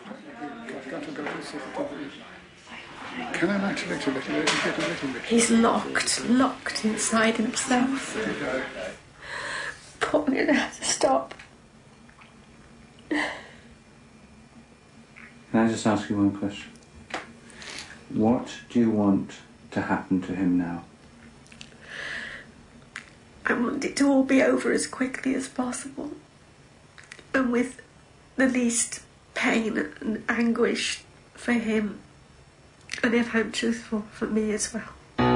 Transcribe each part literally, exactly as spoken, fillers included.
I've got to go to see the Can I manipulate a little bit and get a little bit? He's locked, locked inside himself. Paul, you're going to have to stop. Can I just ask you one question? What do you want to happen to him now? I want it to all be over as quickly as possible, and with the least pain and anguish for him, and if I'm truthful, for me as well.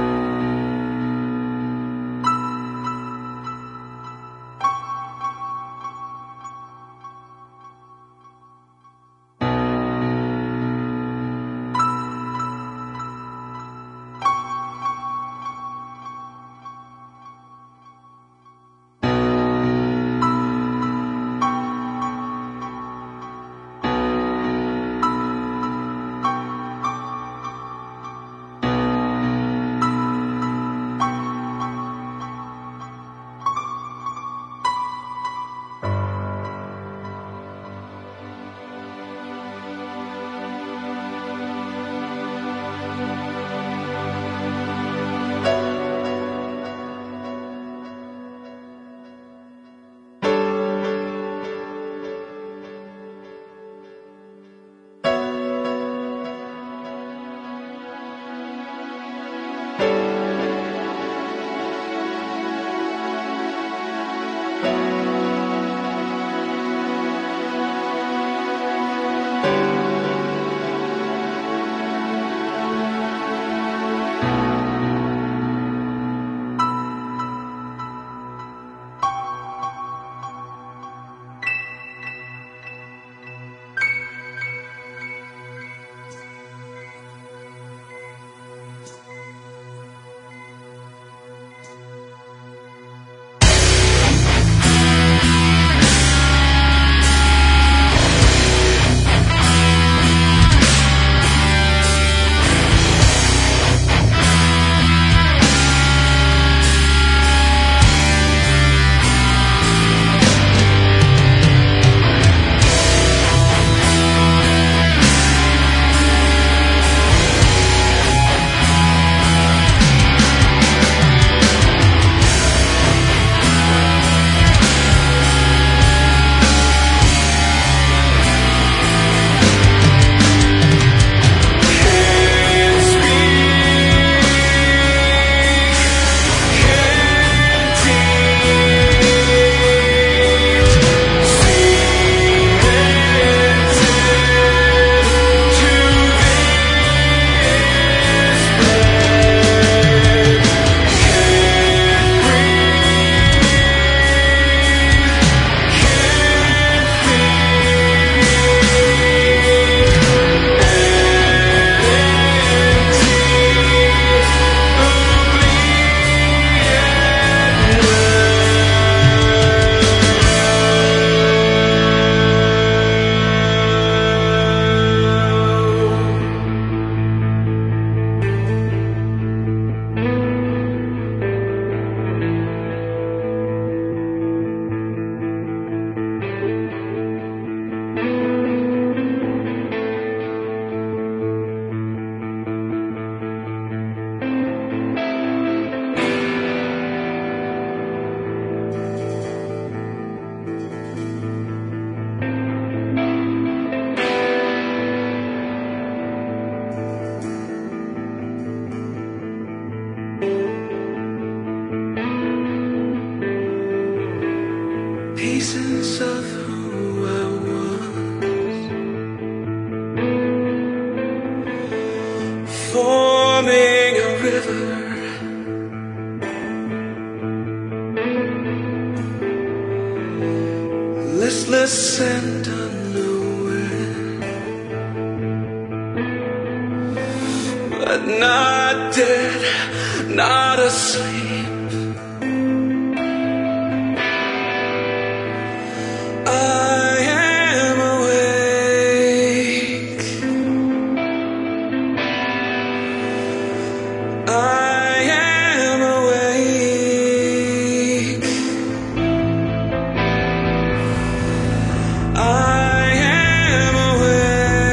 pieces of who I was, forming a river, listless and unknowing, but not dead, not asleep. I am awake.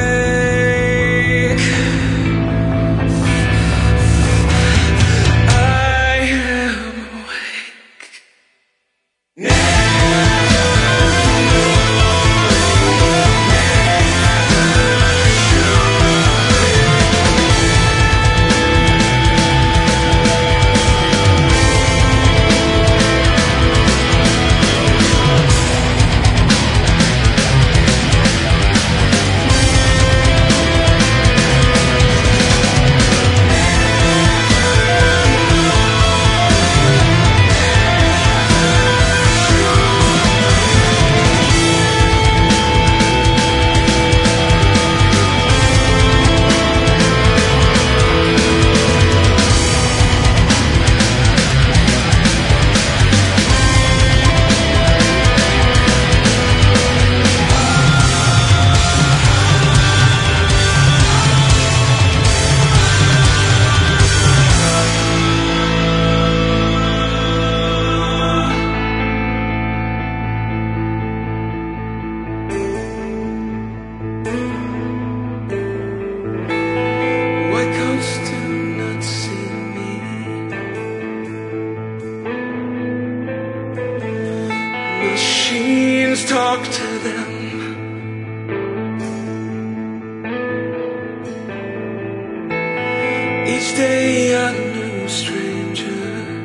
day I knew a stranger.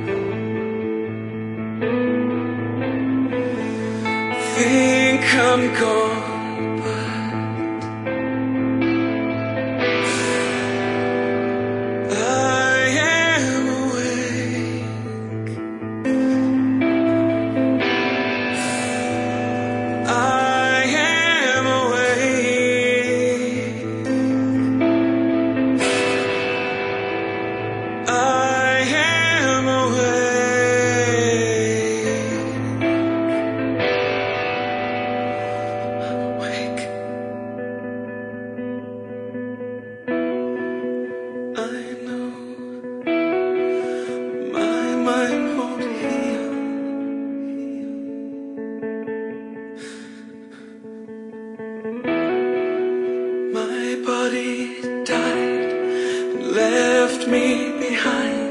Think I'm gone, but I am awake. I am awake. I am awake. I'm awake. I know my mind won't heal. My body died and left me behind.